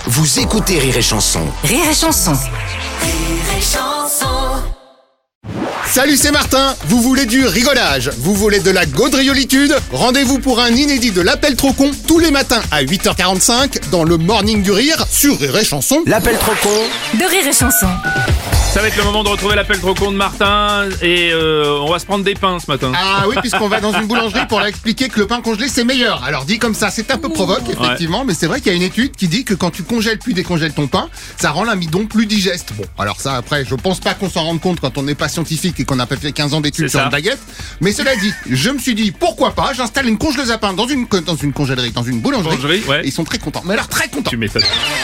Vous écoutez Rire et Chanson. Rire et Chanson. Salut, c'est Martin. Vous voulez du rigolage? Vous voulez de la gaudriolitude? Rendez-vous pour un inédit de l'appel trop con tous les matins à 8h45 dans le Morning du Rire sur Rire et Chanson. L'appel trop con De Rire et Chanson. Ça va être le moment de retrouver l'appel trop con de Martin et on va se prendre des pains ce matin. Ah oui, puisqu'on va dans une boulangerie pour leur expliquer que le pain congelé c'est meilleur. Alors dit comme ça, c'est un peu provoque effectivement, mais c'est vrai qu'il y a une étude qui dit que quand tu congèles puis décongèles ton pain, ça rend l'amidon plus digeste. Bon, alors ça après, je pense pas qu'on s'en rende compte quand on n'est pas scientifique et qu'on n'a pas fait 15 ans d'études C'est sur ça. une baguette. Mais cela dit, je me suis dit pourquoi pas, j'installe une congeleuse à pain dans une congèlerie, dans une boulangerie. Ouais. Et ils sont très contents. Mais alors très contents. Tu m'étonnes.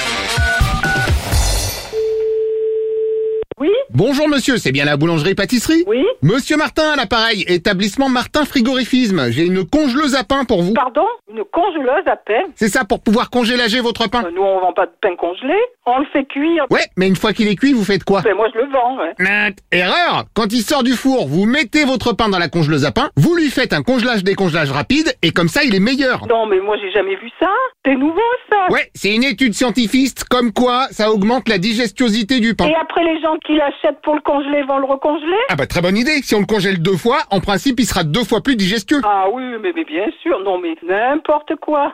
Oui, Bonjour monsieur, c'est bien la boulangerie-pâtisserie? oui. Monsieur Martin à l'appareil, établissement Martin Frigorifisme. J'ai une congeleuse à pain pour vous. Pardon, une congeleuse à pain. C'est ça, pour pouvoir congélager votre pain. Nous, on vend pas de pain congelé. On le fait cuire. Ouais, mais une fois qu'il est cuit, vous faites quoi? Ben, moi, je le vends, ouais. Erreur! Quand il sort du four, vous mettez votre pain dans la congeleuse à pain, vous lui faites un congelage-décongelage rapide, et comme ça, il est meilleur. Non, mais moi, j'ai jamais vu ça. C'est nouveau, ça. Ouais, c'est une étude scientifique, comme quoi ça augmente la digestiosité du pain. Et après, les gens qui l'achètent pour le congeler vont le recongeler? Ah bah très bonne idée, si on le congèle 2 fois, en principe il sera 2 fois plus digestieux. Ah oui, mais bien sûr. Non, mais n'importe quoi.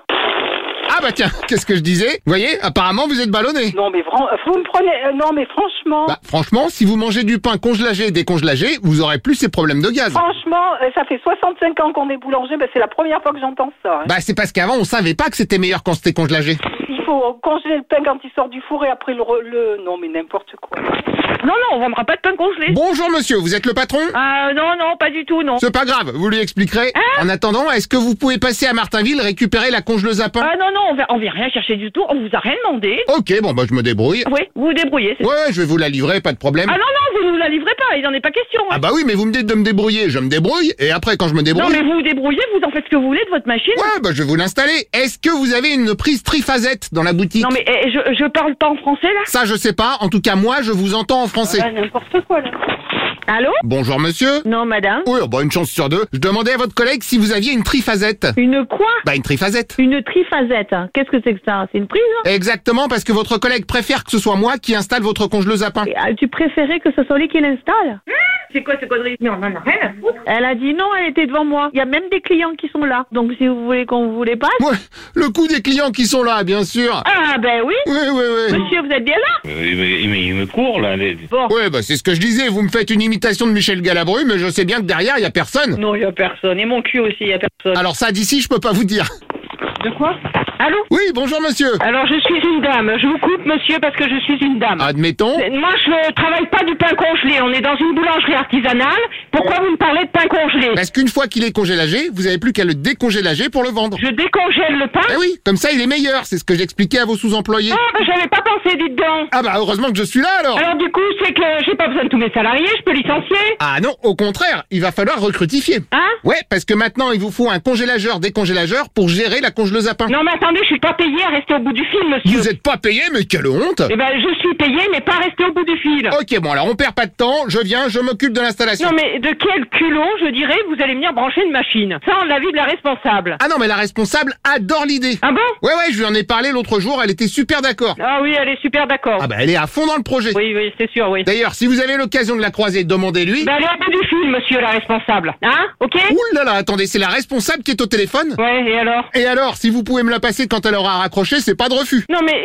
Ah bah tiens, qu'est-ce que je disais? Vous voyez, apparemment vous êtes ballonné. Non, mais vous me prenez... non, mais franchement... Bah franchement, si vous mangez du pain congelagé et décongelagé, vous aurez plus ces problèmes de gaz. Franchement, ça fait 65 ans qu'on est boulanger. Ben, c'est la première fois que j'entends ça. Hein. Bah c'est parce qu'avant on savait pas que c'était meilleur quand c'était congelagé. Il faut congeler le pain quand il sort du four et après le... Non, mais n'importe quoi. Non, on vendra pas de pain congelé. Bonjour monsieur, vous êtes le patron? Non, pas du tout, non. C'est pas grave, vous lui expliquerez. En attendant, est-ce que vous pouvez passer à Martinville récupérer la congeleuse à pain? Non, on vient rien chercher du tout. On vous a rien demandé. Ok, bon bah je me débrouille. Oui, vous vous débrouillez. c'est- Ouais, je vais vous la livrer, pas de problème. Ah non, vous nous la livrez pas. Il n'en est pas question. hein. Ah bah oui, mais vous me dites de me débrouiller, je me débrouille, et après quand je me débrouille... Non, mais vous vous débrouillez, vous en faites ce que vous voulez de votre machine. Ouais, bah je vais vous l'installer. Est-ce que vous avez une prise triphasette dans la boutique? Non, mais je parle pas en français, là. Ça je sais pas, en tout cas moi je vous entends en français. N'importe quoi, là. Allô? Bonjour monsieur. Non, madame. Oui, bah une chance sur 2. Je demandais à votre collègue si vous aviez une triphasette. Une quoi? Bah une triphasette. Une triphasette. hein. Qu'est-ce que c'est que ça? C'est une prise, hein? Exactement, parce que votre collègue préfère que ce soit moi qui installe votre congeleuse à pain. Tu préférais que ce soit lui qui l'installe? C'est quoi ces conneries? Mais on en a rien à foutre. Elle a dit non, elle était devant moi. Il y a même des clients qui sont là. Donc si vous voulez qu'on vous les passe. Ouais, le coup des clients qui sont là, bien sûr. Ah ben oui. Oui. Monsieur, vous êtes bien là? Il me court là. Bon. Ouais, bah c'est ce que je disais, vous me faites une imitation de Michel Galabru, mais je sais bien que derrière, il y a personne. Non, il y a personne. Et mon cul aussi, il y a personne. Alors ça, d'ici, je peux pas vous dire. De quoi? Allô? Oui, bonjour monsieur. Alors, je suis une dame. Je vous coupe, monsieur, parce que je suis une dame. Admettons. Moi, je travaille pas du pain congelé. On est dans une boulangerie artisanale. Pourquoi vous me parlez de pain congelé? Parce qu'une fois qu'il est congélagé, vous avez plus qu'à le décongélager pour le vendre. Je décongèle le pain? Eh oui, comme ça, il est meilleur, c'est ce que j'expliquais à vos sous-employés. Ah, ben, j'avais pas pensé, dites donc. Ah bah heureusement que je suis là alors. Alors, du coup, c'est que j'ai pas besoin de tous mes salariés. Je peux licencier. Ah non, au contraire, il va falloir recrutifier. Hein? Ouais, parce que maintenant, il vous faut un congélageur-décongélageur pour gérer la congeleuse à pain. Non, mais attendez, je suis pas payé à rester au bout du fil, monsieur. Vous êtes pas payé, mais quelle honte. Eh ben, je suis payé, mais pas rester au bout du fil. Ok, bon alors on perd pas de temps, je viens, je m'occupe de l'installation. Non, mais de quel culot, je dirais, vous allez venir brancher une machine? Sans l'avis de la responsable. Ah non, mais la responsable adore l'idée. Ah bon? Ouais, je lui en ai parlé l'autre jour, elle était super d'accord. Ah oui, elle est super d'accord. Ah bah elle est à fond dans le projet. Oui, c'est sûr, oui. D'ailleurs, si vous avez l'occasion de la croiser, demandez-lui. Ben, elle est au bout du fil, monsieur, la responsable. Hein? Ok? Ouh là là, attendez, c'est la responsable qui est au téléphone? Ouais, et alors? Et alors, si vous pouvez me la passer quand elle aura raccroché, c'est pas de refus. Non, mais...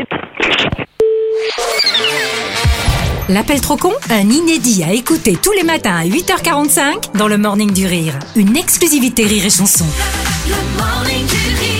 L'appel trop con, un inédit à écouter tous les matins à 8h45 dans le Morning du Rire. Une exclusivité Rire et Chanson. Le Morning du Rire.